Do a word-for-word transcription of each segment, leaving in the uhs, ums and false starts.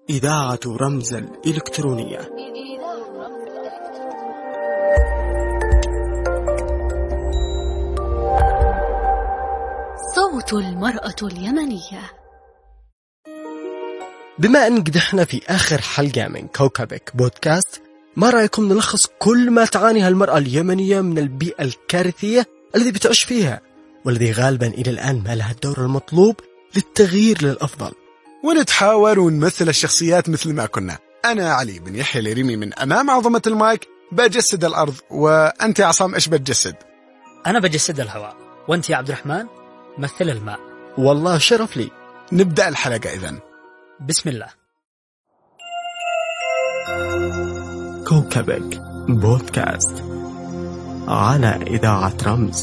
إذاعة رمز الإلكترونية. صوت المرأة اليمنية. بما أن قدحنا في آخر حلقة من كوكبك بودكاست، ما رأيكم نلخص كل ما تعانيها المرأة اليمنية من البيئة الكارثية التي بتعيش فيها، والذي غالبا إلى الآن ما لها الدور المطلوب للتغيير للأفضل، ونتحاور ونمثل الشخصيات مثل ما كنا. أنا علي بن يحيى الريمي من أمام عظمة المايك بجسد الأرض، وأنت يا عصام إيش بتجسد؟ أنا بجسد الهواء، وأنت يا عبد الرحمن مثل الماء. والله شرف لي. نبدأ الحلقة إذن. بسم الله. كوكبك بودكاست على إذاعة رمز.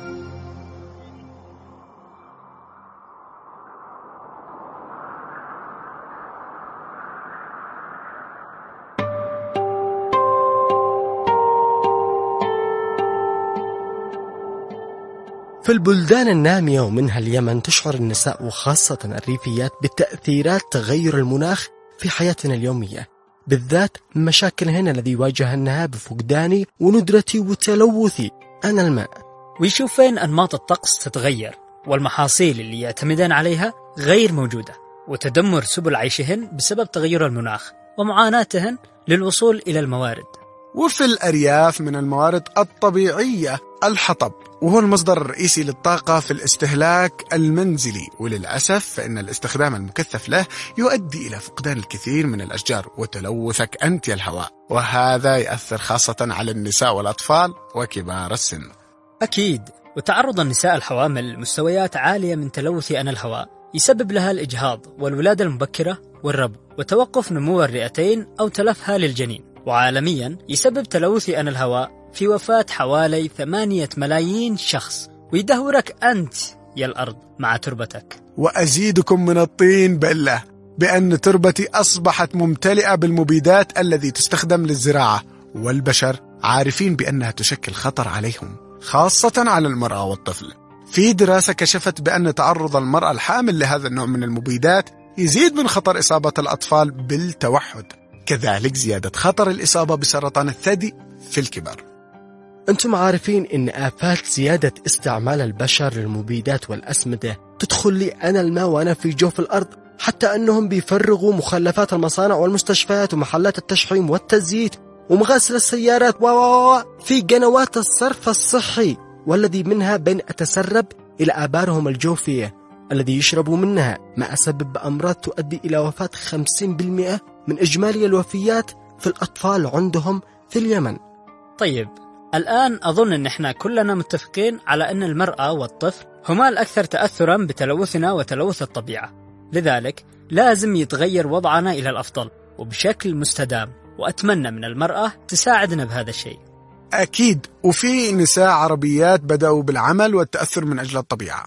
في البلدان النامية ومنها اليمن تشعر النساء وخاصة الريفيات بتأثيرات تغير المناخ في حياتنا اليومية، بالذات مشاكلهن الذي يواجهنها بفقداني وندرتي وتلوثي أنا الماء. ويشوفين أنماط الطقس تتغير، والمحاصيل اللي يعتمدان عليها غير موجودة، وتدمر سبل عيشهن بسبب تغير المناخ ومعاناتهن للوصول إلى الموارد. وفي الأرياف من الموارد الطبيعية الحطب، وهو المصدر الرئيسي للطاقة في الاستهلاك المنزلي، وللأسف فإن الاستخدام المكثف له يؤدي إلى فقدان الكثير من الأشجار وتلوثك أنت الهواء، وهذا يأثر خاصة على النساء والأطفال وكبار السن. أكيد. وتعرض النساء الحوامل لمستويات عالية من تلوث أنا الهواء يسبب لها الإجهاض والولادة المبكرة والربو وتوقف نمو الرئتين أو تلفها للجنين. وعالميا يسبب تلوث أنا الهواء في وفاة حوالي ثمانية ملايين شخص، ويدهورك أنت يا الأرض مع تربتك. وأزيدكم من الطين بلة بأن تربتي أصبحت ممتلئة بالمبيدات التي تستخدم للزراعة، والبشر عارفين بأنها تشكل خطر عليهم، خاصة على المرأة والطفل. في دراسة كشفت بأن تعرض المرأة الحامل لهذا النوع من المبيدات يزيد من خطر إصابة الأطفال بالتوحد، كذلك زيادة خطر الإصابة بسرطان الثدي في الكبار. أنتم عارفين إن آفات زيادة استعمال البشر للمبيدات والأسمدة تدخل لي أنا الماء وأنا في جوف الأرض، حتى أنهم بيفرغوا مخلفات المصانع والمستشفيات ومحلات التشحيم والتزييت ومغاسل السيارات و في قنوات الصرف الصحي، والذي منها بين أتسرب إلى آبارهم الجوفية الذي يشربوا منها، ما أسبب أمراض تؤدي إلى وفاة خمسين بالمئة من إجمالي الوفيات في الأطفال عندهم في اليمن. طيب، الآن أظن أن احنا كلنا متفقين على أن المرأة والطفل هما الأكثر تأثرا بتلوثنا وتلوث الطبيعة، لذلك لازم يتغير وضعنا إلى الأفضل وبشكل مستدام، وأتمنى من المرأة تساعدنا بهذا الشيء. أكيد. وفي نساء عربيات بدأوا بالعمل والتأثر من أجل الطبيعة.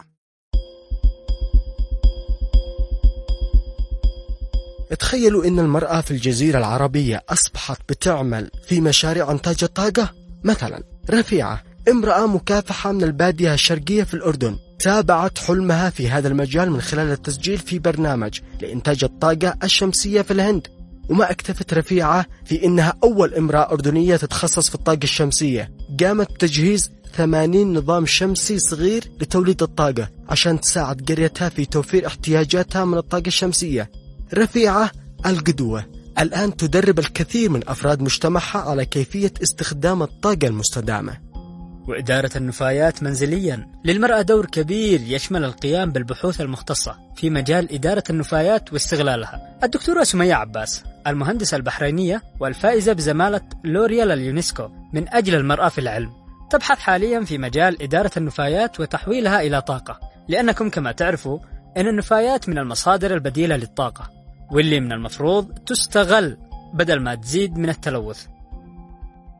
تخيلوا إن المرأة في الجزيرة العربية أصبحت بتعمل في مشاريع إنتاج الطاقة. مثلا رفيعة، امرأة مكافحة من البادية الشرقية في الأردن، تابعت حلمها في هذا المجال من خلال التسجيل في برنامج لإنتاج الطاقة الشمسية في الهند. وما اكتفت رفيعة في إنها أول امرأة أردنية تتخصص في الطاقة الشمسية، قامت بتجهيز ثمانين نظام شمسي صغير لتوليد الطاقة عشان تساعد قريتها في توفير احتياجاتها من الطاقة الشمسية. رفيعة القدوة الآن تدرب الكثير من أفراد مجتمعها على كيفية استخدام الطاقة المستدامة. وإدارة النفايات منزليا، للمرأة دور كبير يشمل القيام بالبحوث المختصة في مجال إدارة النفايات واستغلالها. الدكتورة سمية عباس، المهندسة البحرينية والفائزة بزمالة لوريال اليونسكو من أجل المرأة في العلم، تبحث حاليا في مجال إدارة النفايات وتحويلها إلى طاقة، لأنكم كما تعرفوا أن النفايات من المصادر البديلة للطاقة، واللي من المفروض تستغل بدل ما تزيد من التلوث.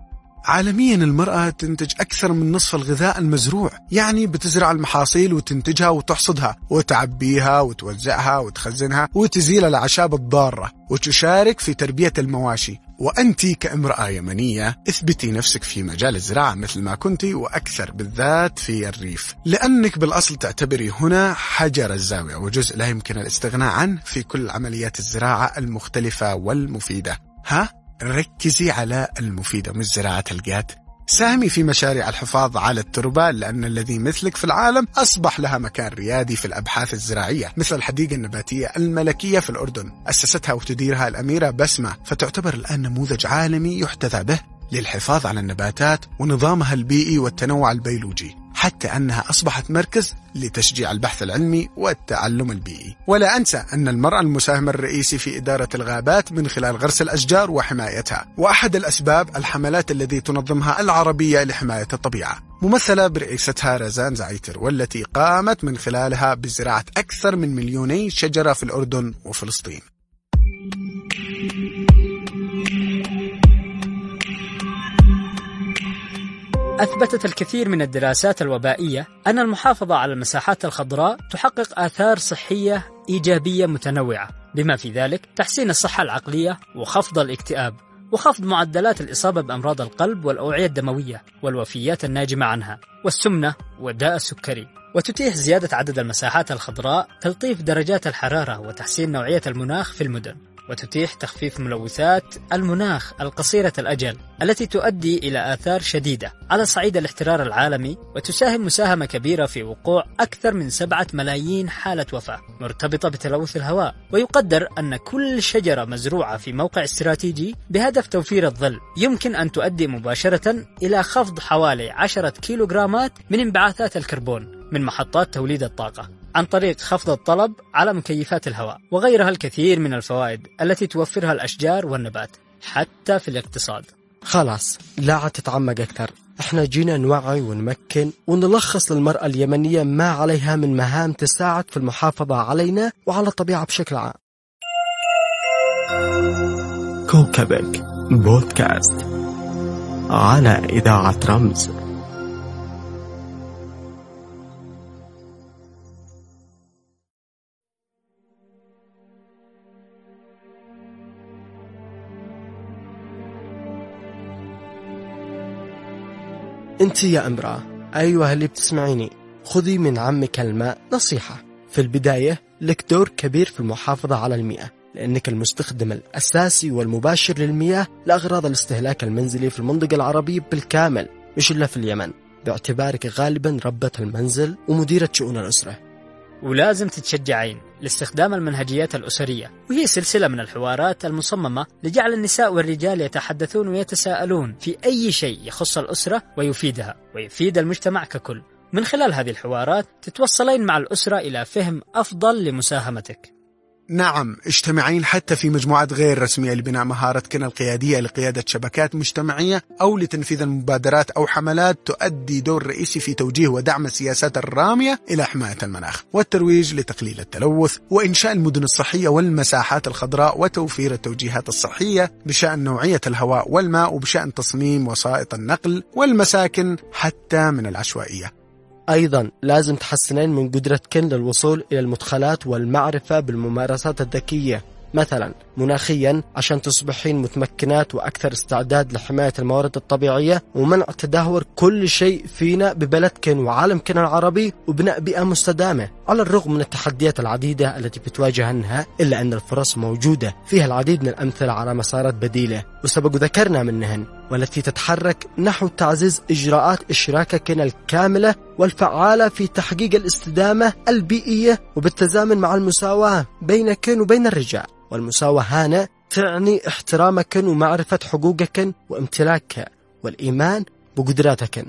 عالميا المرأة تنتج أكثر من نصف الغذاء المزروع، يعني بتزرع المحاصيل وتنتجها وتحصدها وتعبيها وتوزعها وتخزنها وتزيل الأعشاب الضارة وتشارك في تربية المواشي. وأنت كامرأة يمنية اثبتي نفسك في مجال الزراعة مثل ما كنتي، وأكثر بالذات في الريف، لأنك بالأصل تعتبري هنا حجر الزاوية وجزء لا يمكن الاستغناء عنه في كل عمليات الزراعة المختلفة والمفيدة. ها؟ ركزي على المفيدة مش زراعة القات. ساهمي في مشاريع الحفاظ على التربة، لأن الذي مثلك في العالم أصبح لها مكان ريادي في الأبحاث الزراعية، مثل الحديقة النباتية الملكية في الأردن أسستها وتديرها الأميرة بسمة، فتعتبر الآن نموذج عالمي يحتذى به للحفاظ على النباتات ونظامها البيئي والتنوع البيولوجي، حتى أنها أصبحت مركز لتشجيع البحث العلمي والتعلم البيئي. ولا أنسى أن المرأة المساهم الرئيسي في إدارة الغابات من خلال غرس الأشجار وحمايتها، وأحد الأسباب الحملات التي تنظمها العربية لحماية الطبيعة، ممثلة برئيستها رزان زعيتر، والتي قامت من خلالها بزراعة أكثر من مليوني شجرة في الأردن وفلسطين. أثبتت الكثير من الدراسات الوبائية أن المحافظة على المساحات الخضراء تحقق آثار صحية إيجابية متنوعة، بما في ذلك تحسين الصحة العقلية وخفض الاكتئاب وخفض معدلات الإصابة بأمراض القلب والأوعية الدموية والوفيات الناجمة عنها والسمنة والداء السكري. وتتيح زيادة عدد المساحات الخضراء تلطيف درجات الحرارة وتحسين نوعية المناخ في المدن، وتتيح تخفيف ملوثات المناخ القصيرة الأجل التي تؤدي إلى آثار شديدة على صعيد الاحترار العالمي، وتساهم مساهمة كبيرة في وقوع أكثر من سبعة ملايين حالة وفاة مرتبطة بتلوث الهواء. ويقدر أن كل شجرة مزروعة في موقع استراتيجي بهدف توفير الظل يمكن أن تؤدي مباشرة إلى خفض حوالي عشرة كيلوغرامات من انبعاثات الكربون من محطات توليد الطاقة عن طريق خفض الطلب على مكيفات الهواء، وغيرها الكثير من الفوائد التي توفرها الأشجار والنبات حتى في الاقتصاد. خلاص لا تتعمق أكثر، احنا جينا نوعي ونمكن ونلخص للمرأة اليمنية ما عليها من مهام تساعد في المحافظة علينا وعلى الطبيعة بشكل عام. كوكبك بودكاست على إذاعة رمز. انت يا امرأة، ايوه اللي بتسمعيني، خذي من عمك الماء نصيحة. في البداية لك دور كبير في المحافظة على المياه، لأنك المستخدم الأساسي والمباشر للمياه لأغراض الاستهلاك المنزلي في المنطقة العربية بالكامل، مش إلا في اليمن، باعتبارك غالبا ربة المنزل ومديرة شؤون الأسرة. ولازم تتشجعين لاستخدام المنهجيات الأسرية، وهي سلسلة من الحوارات المصممة لجعل النساء والرجال يتحدثون ويتساءلون في أي شيء يخص الأسرة ويفيدها ويفيد المجتمع ككل. من خلال هذه الحوارات تتوصلين مع الأسرة إلى فهم أفضل لمساهمتك. نعم، اجتماعين حتى في مجموعات غير رسمية لبناء مهارتكن القيادية لقيادة شبكات مجتمعية أو لتنفيذ المبادرات أو حملات تؤدي دور رئيسي في توجيه ودعم السياسات الرامية إلى حماية المناخ والترويج لتقليل التلوث وإنشاء المدن الصحية والمساحات الخضراء وتوفير التوجيهات الصحية بشأن نوعية الهواء والماء وبشأن تصميم وسائط النقل والمساكن حتى من العشوائية. أيضا لازم تحسنين من قدرتكن للوصول إلى المدخلات والمعرفة بالممارسات الذكية، مثلا مناخيا عشان تصبحين متمكنات وأكثر استعداد لحماية الموارد الطبيعية ومنع تدهور كل شيء فينا ببلدكن وعالمكن العربي وبناء بيئة مستدامة. على الرغم من التحديات العديدة التي بتواجهنها، إلا أن الفرص موجودة فيها العديد من الأمثلة على مسارات بديلة وسبق ذكرنا منهن، والتي تتحرك نحو تعزيز إجراءات إشراككن الكاملة والفعالة في تحقيق الاستدامة البيئية وبالتزامن مع المساواة بينكن وبين الرجال. والمساواة هنا تعني احترامكن ومعرفة حقوقكن وامتلاكها والإيمان بقدراتكن.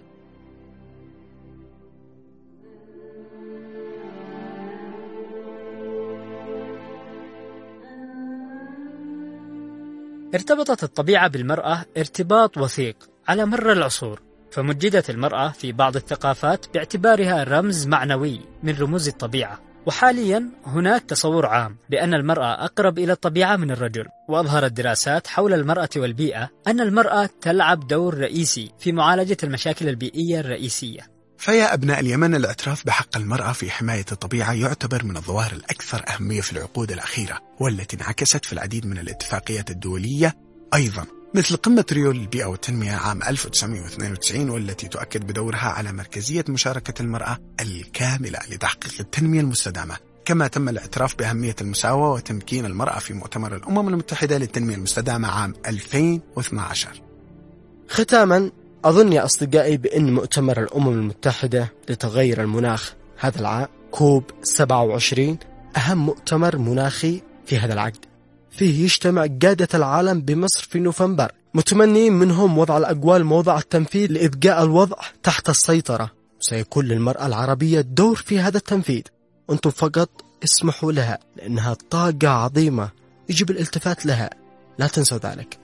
ارتبطت الطبيعة بالمرأة ارتباط وثيق على مر العصور، فمجدت المرأة في بعض الثقافات باعتبارها رمز معنوي من رموز الطبيعة، وحاليا هناك تصور عام بأن المرأة أقرب إلى الطبيعة من الرجل، وأظهرت دراسات حول المرأة والبيئة أن المرأة تلعب دور رئيسي في معالجة المشاكل البيئية الرئيسية. فيا أبناء اليمن، الاعتراف بحق المرأة في حماية الطبيعة يعتبر من الظواهر الأكثر أهمية في العقود الأخيرة، والتي انعكست في العديد من الاتفاقيات الدولية أيضا، مثل قمة ريو للبيئة والتنمية عام ألف وتسعمائة واثنين وتسعين، والتي تؤكد بدورها على مركزية مشاركة المرأة الكاملة لتحقيق التنمية المستدامة. كما تم الاعتراف بأهمية المساواة وتمكين المرأة في مؤتمر الأمم المتحدة للتنمية المستدامة عام ألفين واثني عشر. ختاما، أظن يا أصدقائي بأن مؤتمر الأمم المتحدة لتغير المناخ هذا العام كوب سبعة وعشرين أهم مؤتمر مناخي في هذا العقد. فيه يجتمع قادة العالم بمصر في نوفمبر، متمنين منهم وضع الأقوال موضع التنفيذ لإبقاء الوضع تحت السيطرة. سيكون للمرأة العربية دور في هذا التنفيذ، أنتم فقط اسمحوا لها، لأنها طاقة عظيمة يجب الالتفات لها، لا تنسوا ذلك.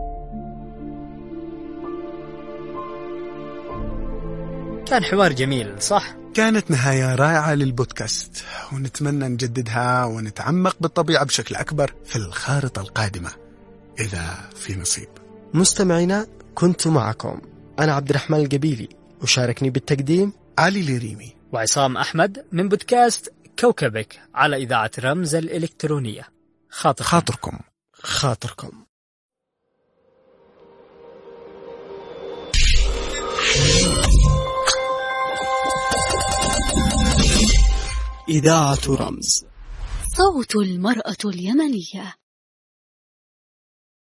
كان حوار جميل صح؟ كانت نهاية رائعة للبودكاست، ونتمنى نجددها ونتعمق بالطبيعة بشكل أكبر في الخارطة القادمة إذا في نصيب. مستمعينا، كنت معكم أنا عبد الرحمن القبيلي، وشاركني بالتقديم علي ليريمي وعصام أحمد من بودكاست كوكبك على إذاعة رمز الإلكترونية. خاطركم خاطركم, خاطركم. إذاعة رمز، صوت المرأة اليمنية.